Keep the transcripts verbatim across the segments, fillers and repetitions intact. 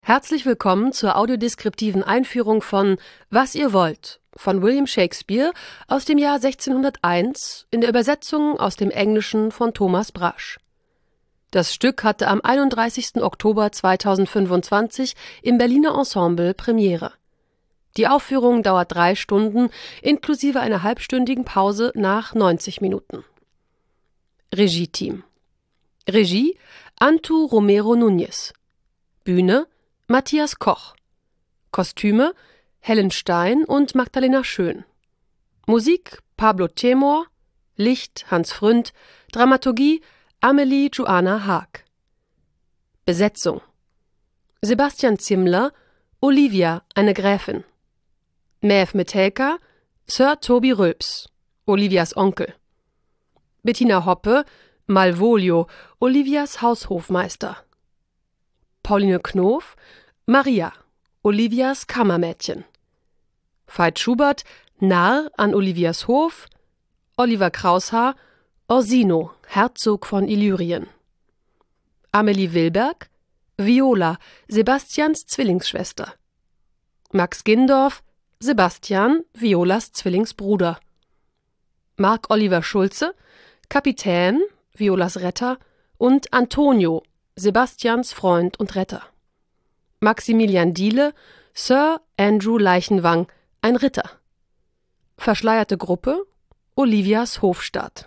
Herzlich willkommen zur audiodeskriptiven Einführung von Was ihr wollt von William Shakespeare aus dem Jahr sechzehnhunderteins in der Übersetzung aus dem Englischen von Thomas Brasch. Das Stück hatte am einunddreißigsten Oktober zweitausendfünfundzwanzig im Berliner Ensemble Premiere. Die Aufführung dauert drei Stunden inklusive einer halbstündigen Pause nach neunzig Minuten. Regie-Team: Regie Antu Romero Núñez, Bühne Matthias Koch, Kostüme Helen Stein und Magdalena Schön, Musik Pablo Temor, Licht Hans Fründ, Dramaturgie Amelie Joanna Haag. Besetzung: Sebastian Zimmler, Olivia, eine Gräfin, Mäv Metelka, Sir Toby Rülps, Olivias Onkel, Bettina Hoppe, Malvolio, Olivias Haushofmeister, Pauline Knof, Maria, Olivias Kammermädchen, Veit Schubert, Narr an Olivias Hof, Oliver Kraushaar, Orsino, Herzog von Illyrien, Amelie Wilberg, Viola, Sebastians Zwillingsschwester, Max Gindorf, Sebastian, Violas Zwillingsbruder, Marc Oliver Schulze, Kapitän, Violas Retter, und Antonio, Sebastians Freund und Retter. Maximilian Diele, Sir Andrew Leichenwang, ein Ritter. Verschleierte Gruppe, Olivias Hofstaat.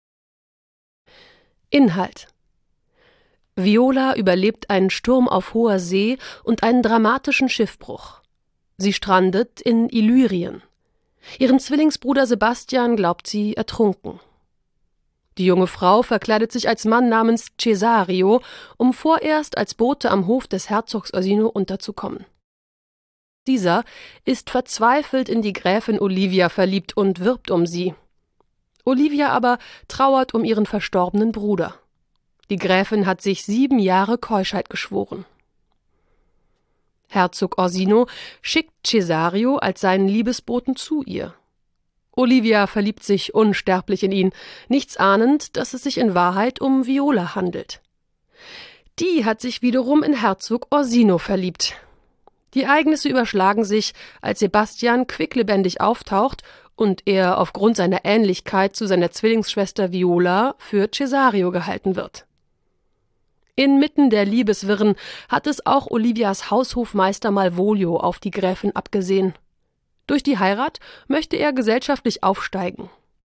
Inhalt: Viola überlebt einen Sturm auf hoher See und einen dramatischen Schiffbruch. Sie strandet in Illyrien. Ihren Zwillingsbruder Sebastian glaubt sie ertrunken. Die junge Frau verkleidet sich als Mann namens Cesario, um vorerst als Bote am Hof des Herzogs Orsino unterzukommen. Dieser ist verzweifelt in die Gräfin Olivia verliebt und wirbt um sie. Olivia aber trauert um ihren verstorbenen Bruder. Die Gräfin hat sich sieben Jahre Keuschheit geschworen. Herzog Orsino schickt Cesario als seinen Liebesboten zu ihr. Olivia verliebt sich unsterblich in ihn, nichts ahnend, dass es sich in Wahrheit um Viola handelt. Die hat sich wiederum in Herzog Orsino verliebt. Die Ereignisse überschlagen sich, als Sebastian quicklebendig auftaucht und er aufgrund seiner Ähnlichkeit zu seiner Zwillingsschwester Viola für Cesario gehalten wird. Inmitten der Liebeswirren hat es auch Olivias Haushofmeister Malvolio auf die Gräfin abgesehen. Durch die Heirat möchte er gesellschaftlich aufsteigen.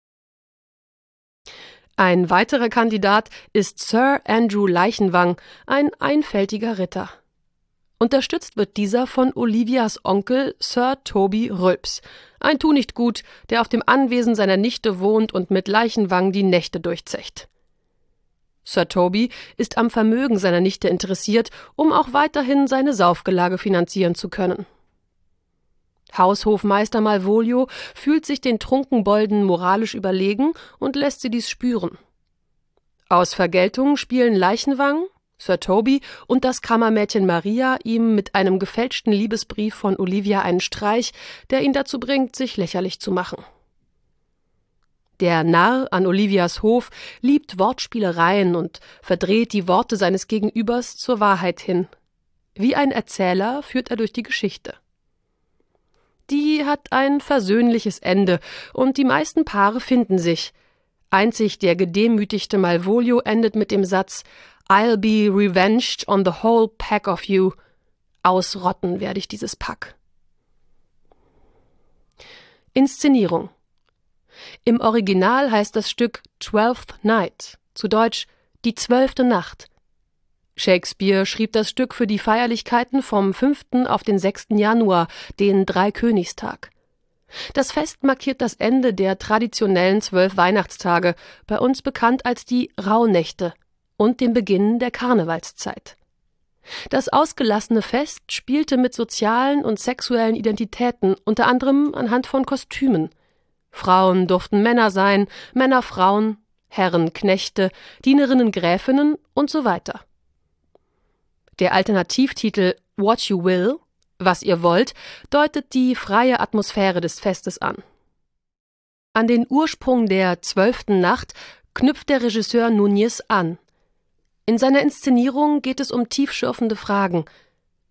Ein weiterer Kandidat ist Sir Andrew Leichenwang, ein einfältiger Ritter. Unterstützt wird dieser von Olivias Onkel Sir Toby Rülps, ein Tunichtgut, der auf dem Anwesen seiner Nichte wohnt und mit Leichenwang die Nächte durchzecht. Sir Toby ist am Vermögen seiner Nichte interessiert, um auch weiterhin seine Saufgelage finanzieren zu können. Haushofmeister Malvolio fühlt sich den Trunkenbolden moralisch überlegen und lässt sie dies spüren. Aus Vergeltung spielen Leichenwang, Sir Toby und das Kammermädchen Maria ihm mit einem gefälschten Liebesbrief von Olivia einen Streich, der ihn dazu bringt, sich lächerlich zu machen. Der Narr an Olivias Hof liebt Wortspielereien und verdreht die Worte seines Gegenübers zur Wahrheit hin. Wie ein Erzähler führt er durch die Geschichte. Die hat ein versöhnliches Ende und die meisten Paare finden sich. Einzig der gedemütigte Malvolio endet mit dem Satz „I'll be revenged on the whole pack of you." Ausrotten werde ich dieses Pack. Inszenierung: Im Original heißt das Stück Twelfth Night, zu Deutsch Die zwölfte Nacht. Shakespeare schrieb das Stück für die Feierlichkeiten vom fünften auf den sechsten Januar, den Dreikönigstag. Das Fest markiert das Ende der traditionellen zwölf Weihnachtstage, bei uns bekannt als die Rauhnächte, und den Beginn der Karnevalszeit. Das ausgelassene Fest spielte mit sozialen und sexuellen Identitäten, unter anderem anhand von Kostümen. Frauen durften Männer sein, Männer Frauen, Herren Knechte, Dienerinnen Gräfinnen und so weiter. Der Alternativtitel What You Will, was ihr wollt, deutet die freie Atmosphäre des Festes an. An den Ursprung der zwölften Nacht knüpft der Regisseur Núñez an. In seiner Inszenierung geht es um tiefschürfende Fragen.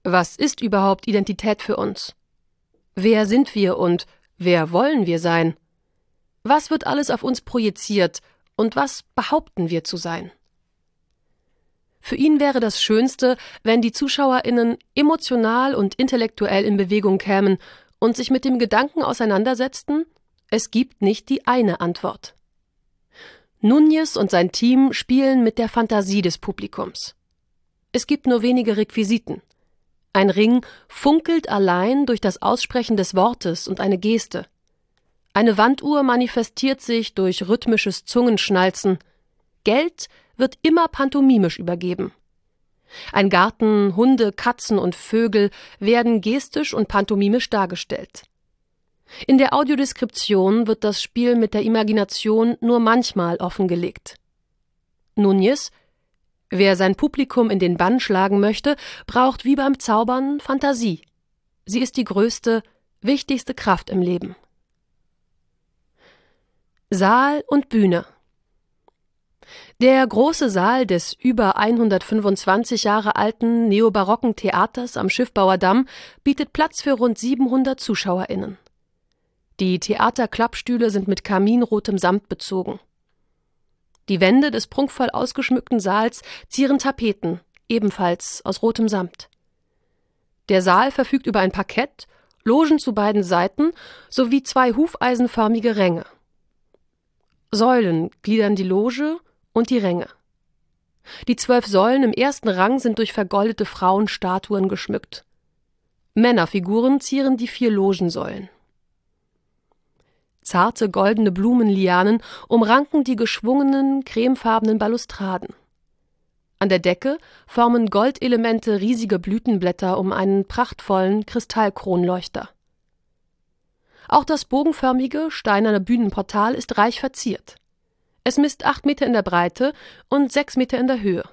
Was ist überhaupt Identität für uns? Wer sind wir und wer wollen wir sein? Was wird alles auf uns projiziert und was behaupten wir zu sein? Für ihn wäre das Schönste, wenn die ZuschauerInnen emotional und intellektuell in Bewegung kämen und sich mit dem Gedanken auseinandersetzten, es gibt nicht die eine Antwort. Núñez und sein Team spielen mit der Fantasie des Publikums. Es gibt nur wenige Requisiten. Ein Ring funkelt allein durch das Aussprechen des Wortes und eine Geste. Eine Wanduhr manifestiert sich durch rhythmisches Zungenschnalzen. Geld wird immer pantomimisch übergeben. Ein Garten, Hunde, Katzen und Vögel werden gestisch und pantomimisch dargestellt. In der Audiodeskription wird das Spiel mit der Imagination nur manchmal offengelegt. Núñez: Wer sein Publikum in den Bann schlagen möchte, braucht wie beim Zaubern Fantasie. Sie ist die größte, wichtigste Kraft im Leben. Saal und Bühne. Der große Saal des über hundertfünfundzwanzig Jahre alten neobarocken Theaters am Schiffbauerdamm bietet Platz für rund siebenhundert ZuschauerInnen. Die Theaterklappstühle sind mit karminrotem Samt bezogen. Die Wände des prunkvoll ausgeschmückten Saals zieren Tapeten, ebenfalls aus rotem Samt. Der Saal verfügt über ein Parkett, Logen zu beiden Seiten sowie zwei hufeisenförmige Ränge. Säulen gliedern die Loge und die Ränge. Die zwölf Säulen im ersten Rang sind durch vergoldete Frauenstatuen geschmückt. Männerfiguren zieren die vier Logensäulen. Zarte goldene Blumenlianen umranken die geschwungenen, cremefarbenen Balustraden. An der Decke formen Goldelemente riesige Blütenblätter um einen prachtvollen Kristallkronleuchter. Auch das bogenförmige, steinerne Bühnenportal ist reich verziert. Es misst acht Meter in der Breite und sechs Meter in der Höhe.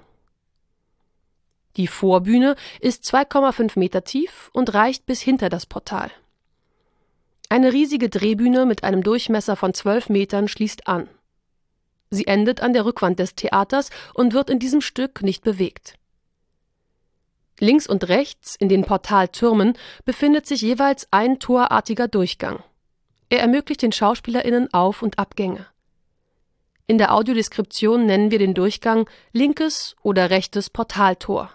Die Vorbühne ist zwei Komma fünf Meter tief und reicht bis hinter das Portal. Eine riesige Drehbühne mit einem Durchmesser von zwölf Metern schließt an. Sie endet an der Rückwand des Theaters und wird in diesem Stück nicht bewegt. Links und rechts, in den Portaltürmen, befindet sich jeweils ein torartiger Durchgang. Er ermöglicht den SchauspielerInnen Auf- und Abgänge. In der Audiodeskription nennen wir den Durchgang linkes oder rechtes Portaltor.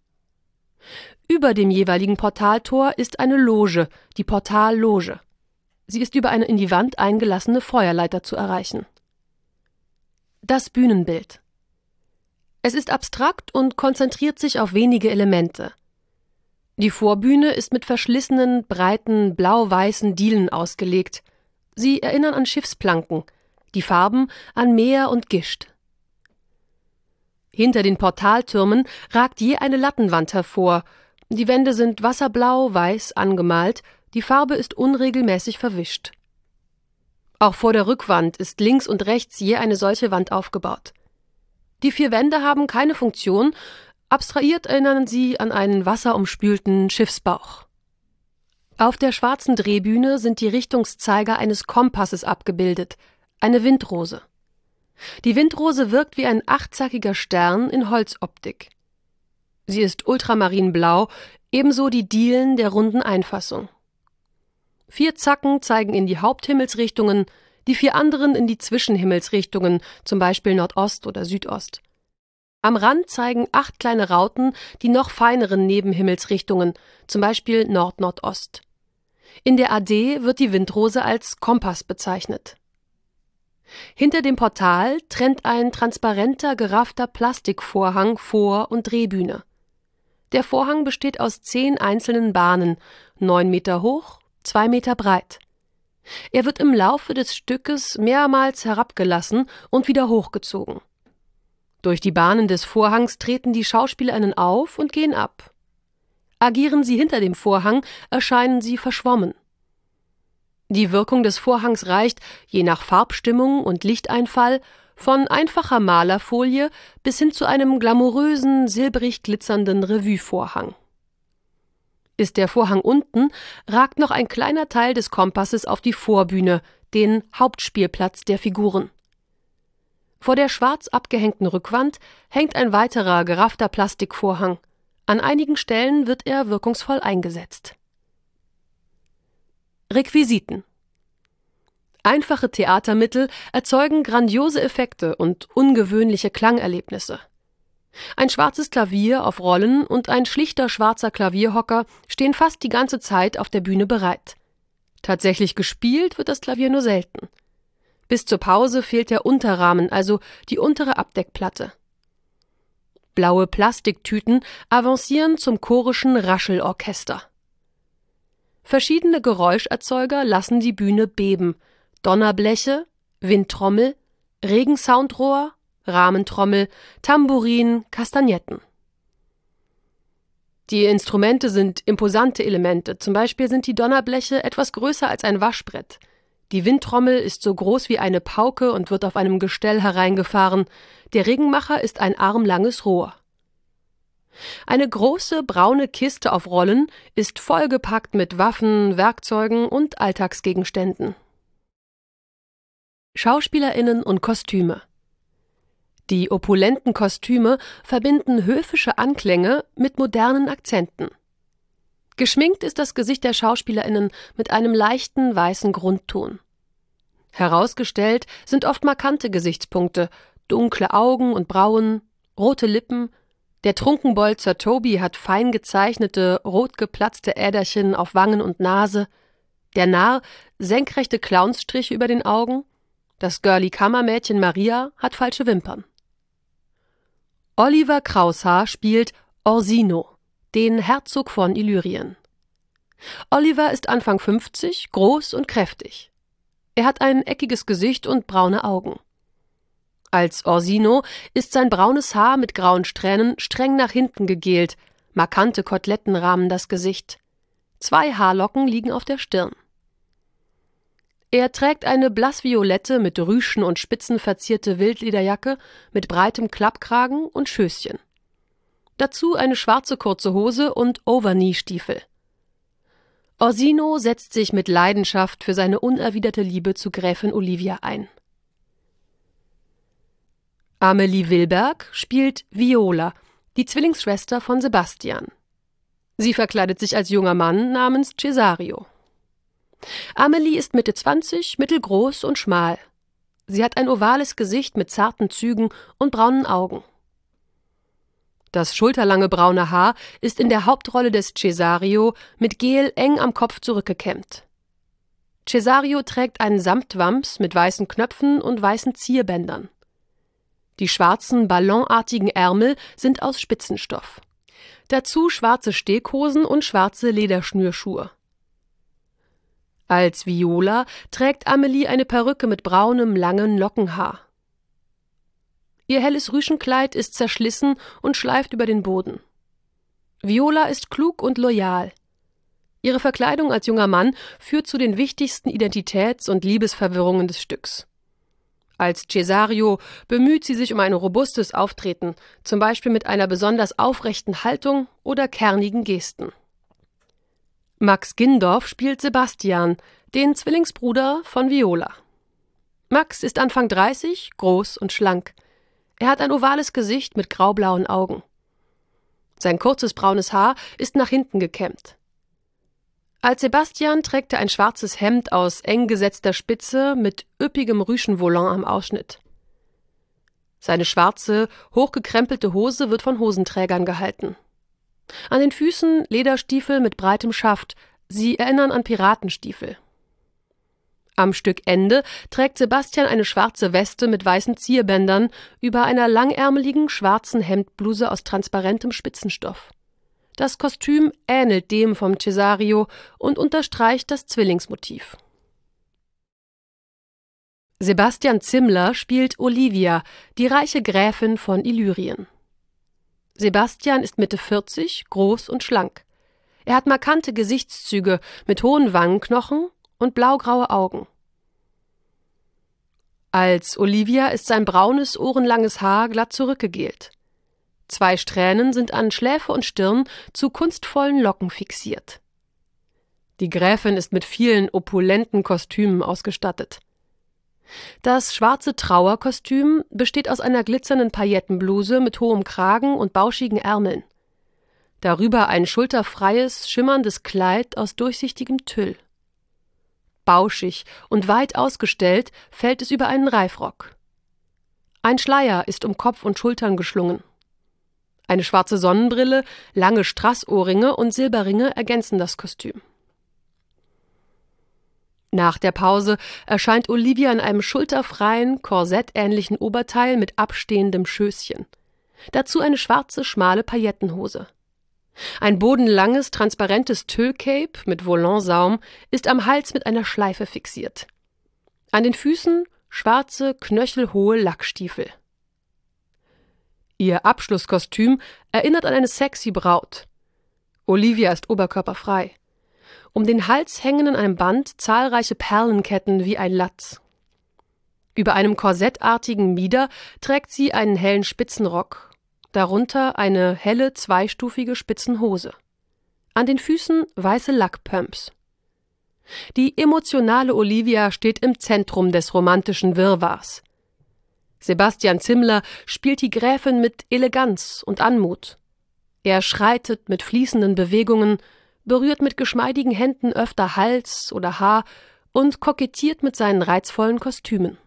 Über dem jeweiligen Portaltor ist eine Loge, die Portalloge. Sie ist über eine in die Wand eingelassene Feuerleiter zu erreichen. Das Bühnenbild. Es ist abstrakt und konzentriert sich auf wenige Elemente. Die Vorbühne ist mit verschlissenen, breiten, blau-weißen Dielen ausgelegt. Sie erinnern an Schiffsplanken, die Farben an Meer und Gischt. Hinter den Portaltürmen ragt je eine Lattenwand hervor. Die Wände sind wasserblau-weiß angemalt, die Farbe ist unregelmäßig verwischt. Auch vor der Rückwand ist links und rechts je eine solche Wand aufgebaut. Die vier Wände haben keine Funktion, abstrahiert erinnern sie an einen wasserumspülten Schiffsbauch. Auf der schwarzen Drehbühne sind die Richtungszeiger eines Kompasses abgebildet, eine Windrose. Die Windrose wirkt wie ein achtzackiger Stern in Holzoptik. Sie ist ultramarinblau, ebenso die Dielen der runden Einfassung. Vier Zacken zeigen in die Haupthimmelsrichtungen, die vier anderen in die Zwischenhimmelsrichtungen, zum Beispiel Nordost oder Südost. Am Rand zeigen acht kleine Rauten die noch feineren Nebenhimmelsrichtungen, zum Beispiel Nord-Nordost. In der A D wird die Windrose als Kompass bezeichnet. Hinter dem Portal trennt ein transparenter, geraffter Plastikvorhang Vor- und Drehbühne. Der Vorhang besteht aus zehn einzelnen Bahnen, neun Meter hoch, zwei Meter breit. Er wird im Laufe des Stückes mehrmals herabgelassen und wieder hochgezogen. Durch die Bahnen des Vorhangs treten die SchauspielerInnen auf und gehen ab. Agieren sie hinter dem Vorhang, erscheinen sie verschwommen. Die Wirkung des Vorhangs reicht, je nach Farbstimmung und Lichteinfall, von einfacher Malerfolie bis hin zu einem glamourösen, silbrig glitzernden Revuevorhang. Ist der Vorhang unten, ragt noch ein kleiner Teil des Kompasses auf die Vorbühne, den Hauptspielplatz der Figuren. Vor der schwarz abgehängten Rückwand hängt ein weiterer geraffter Plastikvorhang, An einigen Stellen wird er wirkungsvoll eingesetzt. Requisiten. Einfache Theatermittel erzeugen grandiose Effekte und ungewöhnliche Klangerlebnisse. Ein schwarzes Klavier auf Rollen und ein schlichter schwarzer Klavierhocker stehen fast die ganze Zeit auf der Bühne bereit. Tatsächlich gespielt wird das Klavier nur selten. Bis zur Pause fehlt der Unterrahmen, also die untere Abdeckplatte. Blaue Plastiktüten avancieren zum chorischen Raschelorchester. Verschiedene Geräuscherzeuger lassen die Bühne beben. Donnerbleche, Windtrommel, Regensoundrohr, Rahmentrommel, Tambourin, Kastagnetten. Die Instrumente sind imposante Elemente, zum Beispiel sind die Donnerbleche etwas größer als ein Waschbrett. Die Windtrommel ist so groß wie eine Pauke und wird auf einem Gestell hereingefahren, der Regenmacher ist ein armlanges Rohr. Eine große braune Kiste auf Rollen ist vollgepackt mit Waffen, Werkzeugen und Alltagsgegenständen. SchauspielerInnen und Kostüme. Die opulenten Kostüme verbinden höfische Anklänge mit modernen Akzenten. Geschminkt ist das Gesicht der SchauspielerInnen mit einem leichten weißen Grundton. Herausgestellt sind oft markante Gesichtspunkte, dunkle Augen und Brauen, rote Lippen. Der Trunkenbolzer Toby hat fein gezeichnete, rot geplatzte Äderchen auf Wangen und Nase. Der Narr senkrechte Clownsstriche über den Augen. Das Girly-Kammermädchen Maria hat falsche Wimpern. Oliver Kraushaar spielt Orsino, den Herzog von Illyrien. Oliver ist Anfang fünfzig, groß und kräftig. Er hat ein eckiges Gesicht und braune Augen. Als Orsino ist sein braunes Haar mit grauen Strähnen streng nach hinten gegelt, markante Koteletten rahmen das Gesicht. Zwei Haarlocken liegen auf der Stirn. Er trägt eine blassviolette, mit Rüschen und Spitzen verzierte Wildlederjacke mit breitem Klappkragen und Schößchen. Dazu eine schwarze kurze Hose und Overknee-Stiefel. Orsino setzt sich mit Leidenschaft für seine unerwiderte Liebe zu Gräfin Olivia ein. Amelie Wilberg spielt Viola, die Zwillingsschwester von Sebastian. Sie verkleidet sich als junger Mann namens Cesario. Amelie ist Mitte zwanzig, mittelgroß und schmal. Sie hat ein ovales Gesicht mit zarten Zügen und braunen Augen. Das schulterlange braune Haar ist in der Hauptrolle des Cesario mit Gel eng am Kopf zurückgekämmt. Cesario trägt einen Samtwams mit weißen Knöpfen und weißen Zierbändern. Die schwarzen, ballonartigen Ärmel sind aus Spitzenstoff. Dazu schwarze Steghosen und schwarze Lederschnürschuhe. Als Viola trägt Amelie eine Perücke mit braunem, langen Lockenhaar. Ihr helles Rüschenkleid ist zerschlissen und schleift über den Boden. Viola ist klug und loyal. Ihre Verkleidung als junger Mann führt zu den wichtigsten Identitäts- und Liebesverwirrungen des Stücks. Als Cesario bemüht sie sich um ein robustes Auftreten, zum Beispiel mit einer besonders aufrechten Haltung oder kernigen Gesten. Max Gindorf spielt Sebastian, den Zwillingsbruder von Viola. Max ist Anfang dreißig, groß und schlank. Er hat ein ovales Gesicht mit graublauen Augen. Sein kurzes braunes Haar ist nach hinten gekämmt. Als Sebastian trägt er ein schwarzes Hemd aus eng gesetzter Spitze mit üppigem Rüschenvolant am Ausschnitt. Seine schwarze, hochgekrempelte Hose wird von Hosenträgern gehalten. An den Füßen Lederstiefel mit breitem Schaft, sie erinnern an Piratenstiefel. Am Stückende trägt Sebastian eine schwarze Weste mit weißen Zierbändern über einer langärmeligen schwarzen Hemdbluse aus transparentem Spitzenstoff. Das Kostüm ähnelt dem vom Cesario und unterstreicht das Zwillingsmotiv. Sebastian Zimmler spielt Olivia, die reiche Gräfin von Illyrien. Sebastian ist Mitte vierzig, groß und schlank. Er hat markante Gesichtszüge mit hohen Wangenknochen und blaugraue Augen. Als Olivia ist sein braunes, ohrenlanges Haar glatt zurückgegelt. Zwei Strähnen sind an Schläfe und Stirn zu kunstvollen Locken fixiert. Die Gräfin ist mit vielen opulenten Kostümen ausgestattet. Das schwarze Trauerkostüm besteht aus einer glitzernden Paillettenbluse mit hohem Kragen und bauschigen Ärmeln. darüber ein schulterfreies, schimmerndes Kleid aus durchsichtigem Tüll. Bauschig und weit ausgestellt fällt es über einen Reifrock. Ein Schleier ist um Kopf und Schultern geschlungen. Eine schwarze Sonnenbrille, lange Strassohrringe und Silberringe ergänzen das Kostüm. Nach der Pause erscheint Olivia in einem schulterfreien, korsettähnlichen Oberteil mit abstehendem Schößchen. Dazu eine schwarze, schmale Paillettenhose. Ein bodenlanges, transparentes Tüllcape mit Volantsaum ist am Hals mit einer Schleife fixiert. An den Füßen schwarze, knöchelhohe Lackstiefel. Ihr Abschlusskostüm erinnert an eine sexy Braut. Olivia ist oberkörperfrei. Um den Hals hängen an einem Band zahlreiche Perlenketten wie ein Latz. Über einem korsettartigen Mieder trägt sie einen hellen Spitzenrock, darunter eine helle zweistufige Spitzenhose. An den Füßen weiße Lackpumps. Die emotionale Olivia steht im Zentrum des romantischen Wirrwarrs. Sebastian Zimmler spielt die Gräfin mit Eleganz und Anmut. Er schreitet mit fließenden Bewegungen, berührt mit geschmeidigen Händen öfter Hals oder Haar und kokettiert mit seinen reizvollen Kostümen.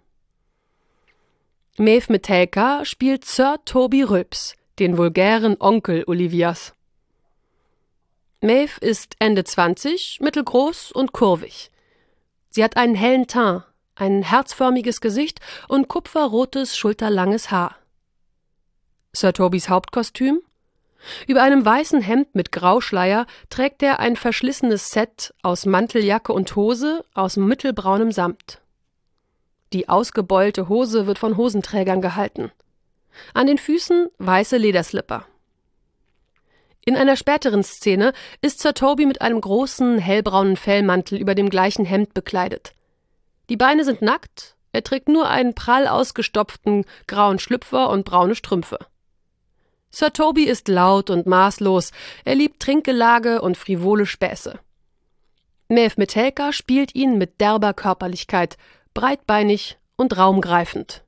Maeve Metelka spielt Sir Toby Rülps, den vulgären Onkel Olivias. Maeve ist Ende zwanzig, mittelgroß und kurvig. Sie hat einen hellen Teint, ein herzförmiges Gesicht und kupferrotes, schulterlanges Haar. Sir Tobys Hauptkostüm? Über einem weißen Hemd mit Grauschleier trägt er ein verschlissenes Set aus Manteljacke und Hose aus mittelbraunem Samt. Die ausgebeulte Hose wird von Hosenträgern gehalten. An den Füßen weiße Lederslipper. In einer späteren Szene ist Sir Toby mit einem großen, hellbraunen Fellmantel über dem gleichen Hemd bekleidet. Die Beine sind nackt, er trägt nur einen prall ausgestopften grauen Schlüpfer und braune Strümpfe. Sir Toby ist laut und maßlos, er liebt Trinkgelage und frivole Späße. Maeve Metelka spielt ihn mit derber Körperlichkeit, breitbeinig und raumgreifend.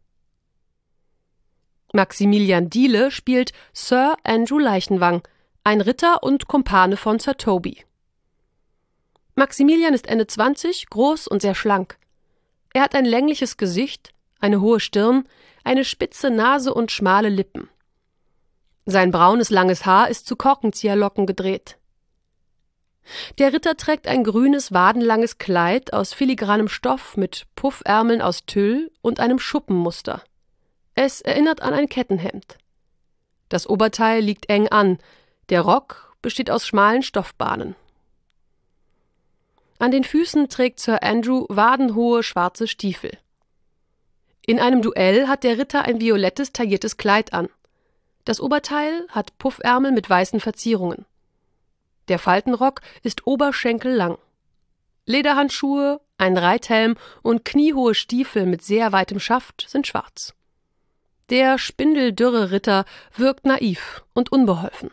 Maximilian Diele spielt Sir Andrew Leichenwang, ein Ritter und Kumpane von Sir Toby. Maximilian ist Ende zwanzig, groß und sehr schlank. Er hat ein längliches Gesicht, eine hohe Stirn, eine spitze Nase und schmale Lippen. Sein braunes, langes Haar ist zu Korkenzieherlocken gedreht. Der Ritter trägt ein grünes, wadenlanges Kleid aus filigranem Stoff mit Puffärmeln aus Tüll und einem Schuppenmuster. Es erinnert an ein Kettenhemd. Das Oberteil liegt eng an, der Rock besteht aus schmalen Stoffbahnen. An den Füßen trägt Sir Andrew wadenhohe schwarze Stiefel. In einem Duell hat der Ritter ein violettes tailliertes Kleid an. Das Oberteil hat Puffärmel mit weißen Verzierungen. Der Faltenrock ist oberschenkellang. Lederhandschuhe, ein Reithelm und kniehohe Stiefel mit sehr weitem Schaft sind schwarz. Der spindeldürre Ritter wirkt naiv und unbeholfen.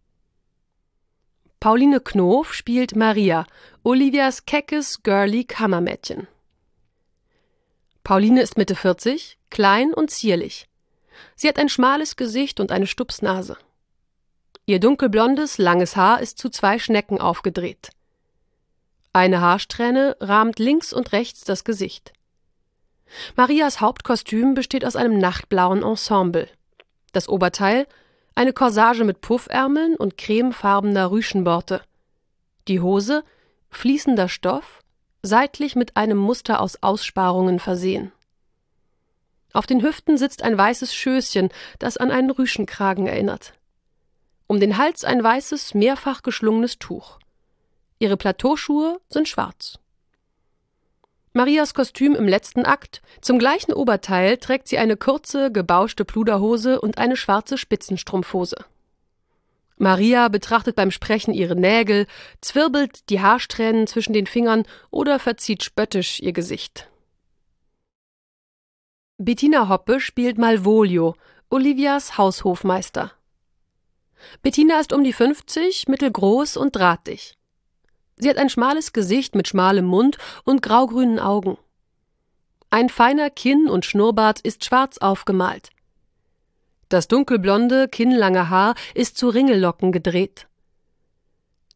Pauline Knoof spielt Maria, Olivias keckes, girly Kammermädchen. Pauline ist Mitte vierzig, klein und zierlich. Sie hat ein schmales Gesicht und eine Stupsnase. Ihr dunkelblondes, langes Haar ist zu zwei Schnecken aufgedreht. Eine Haarsträhne rahmt links und rechts das Gesicht. Marias Hauptkostüm besteht aus einem nachtblauen Ensemble. Das Oberteil eine Corsage mit Puffärmeln und cremefarbener Rüschenborte. Die Hose fließender Stoff, seitlich mit einem Muster aus Aussparungen versehen. Auf den Hüften sitzt ein weißes Schößchen, das an einen Rüschenkragen erinnert. Um den Hals ein weißes, mehrfach geschlungenes Tuch. Ihre Plateauschuhe sind schwarz. Marias Kostüm im letzten Akt: zum gleichen Oberteil trägt sie eine kurze, gebauschte Pluderhose und eine schwarze Spitzenstrumpfhose. Maria betrachtet beim Sprechen ihre Nägel, zwirbelt die Haarsträhnen zwischen den Fingern oder verzieht spöttisch ihr Gesicht. Bettina Hoppe spielt Malvolio, Olivias Haushofmeister. Bettina ist um die fünfzig, mittelgroß und drahtig. Sie hat ein schmales Gesicht mit schmalem Mund und graugrünen Augen. Ein feiner Kinn- und Schnurrbart ist schwarz aufgemalt. Das dunkelblonde, kinnlange Haar ist zu Ringellocken gedreht.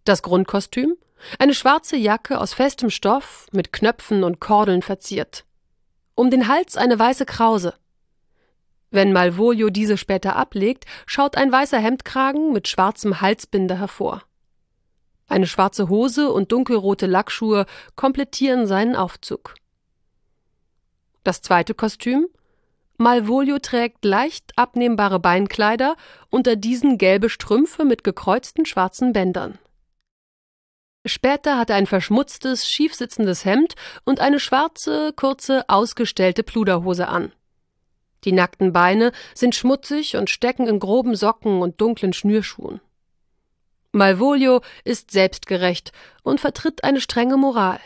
Das Grundkostüm: eine schwarze Jacke aus festem Stoff, mit Knöpfen und Kordeln verziert. Um den Hals eine weiße Krause. Wenn Malvolio diese später ablegt, schaut ein weißer Hemdkragen mit schwarzem Halsbinder hervor. Eine schwarze Hose und dunkelrote Lackschuhe komplettieren seinen Aufzug. Das zweite Kostüm: Malvolio trägt leicht abnehmbare Beinkleider, unter diesen gelbe Strümpfe mit gekreuzten schwarzen Bändern. Später hat er ein verschmutztes, schiefsitzendes Hemd und eine schwarze, kurze, ausgestellte Pluderhose an. Die nackten Beine sind schmutzig und stecken in groben Socken und dunklen Schnürschuhen. Malvolio ist selbstgerecht und vertritt eine strenge Moral.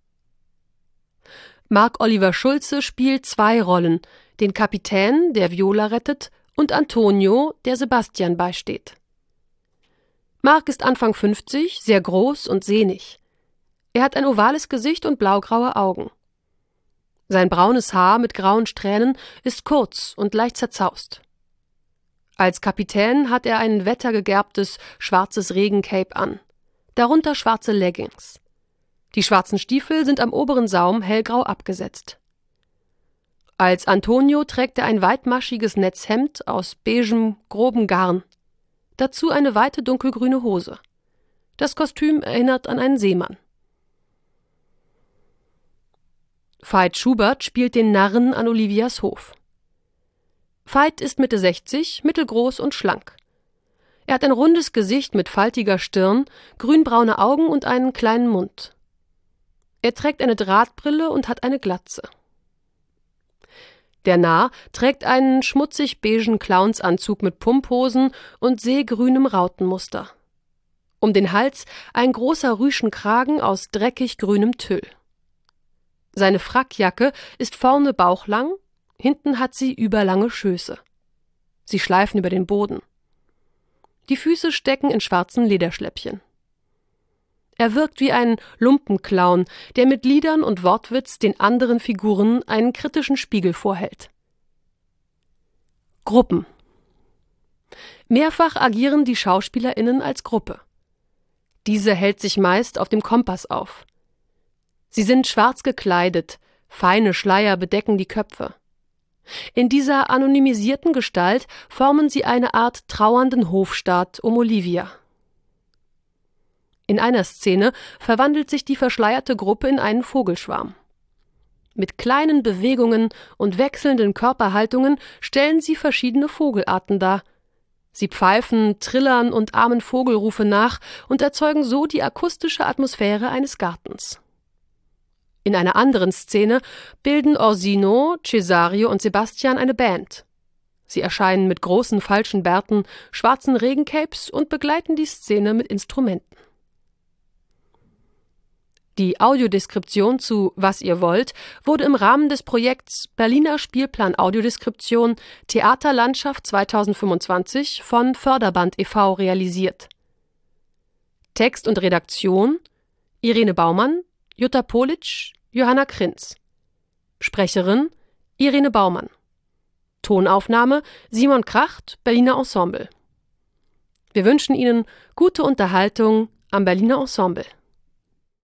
Marc Oliver Schulze spielt zwei Rollen: den Kapitän, der Viola rettet, und Antonio, der Sebastian beisteht. Marc ist Anfang fünfzig, sehr groß und sehnig. Er hat ein ovales Gesicht und blaugraue Augen. Sein braunes Haar mit grauen Strähnen ist kurz und leicht zerzaust. Als Kapitän hat er ein wettergegerbtes, schwarzes Regencape an, darunter schwarze Leggings. Die schwarzen Stiefel sind am oberen Saum hellgrau abgesetzt. Als Antonio trägt er ein weitmaschiges Netzhemd aus beigem, grobem Garn. Dazu eine weite dunkelgrüne Hose. Das Kostüm erinnert an einen Seemann. Veit Schubert spielt den Narren an Olivias Hof. Veit ist Mitte sechzig, mittelgroß und schlank. Er hat ein rundes Gesicht mit faltiger Stirn, grünbraune Augen und einen kleinen Mund. Er trägt eine Drahtbrille und hat eine Glatze. Der Narr trägt einen schmutzig beigen Clownsanzug mit Pumphosen und seegrünem Rautenmuster. Um den Hals ein großer Rüschenkragen aus dreckig grünem Tüll. Seine Frackjacke ist vorne bauchlang, hinten hat sie überlange Schöße. Sie schleifen über den Boden. Die Füße stecken in schwarzen Lederschläppchen. Er wirkt wie ein Lumpenclown, der mit Liedern und Wortwitz den anderen Figuren einen kritischen Spiegel vorhält. Gruppen. Mehrfach agieren die SchauspielerInnen als Gruppe. Diese hält sich meist auf dem Kompass auf. Sie sind schwarz gekleidet, feine Schleier bedecken die Köpfe. In dieser anonymisierten Gestalt formen sie eine Art trauernden Hofstaat um Olivia. In einer Szene verwandelt sich die verschleierte Gruppe in einen Vogelschwarm. Mit kleinen Bewegungen und wechselnden Körperhaltungen stellen sie verschiedene Vogelarten dar. Sie pfeifen, trillern und ahmen Vogelrufe nach und erzeugen so die akustische Atmosphäre eines Gartens. In einer anderen Szene bilden Orsino, Cesario und Sebastian eine Band. Sie erscheinen mit großen falschen Bärten, schwarzen Regencapes und begleiten die Szene mit Instrumenten. Die Audiodeskription zu Was ihr wollt wurde im Rahmen des Projekts Berliner Spielplan Audiodeskription Theaterlandschaft zweitausendfünfundzwanzig von Förderband e V realisiert. Text und Redaktion: Irene Baumann, Jutta Politsch, Johanna Krinz. Sprecherin: Irene Baumann. Tonaufnahme: Simon Kracht, Berliner Ensemble. Wir wünschen Ihnen gute Unterhaltung am Berliner Ensemble.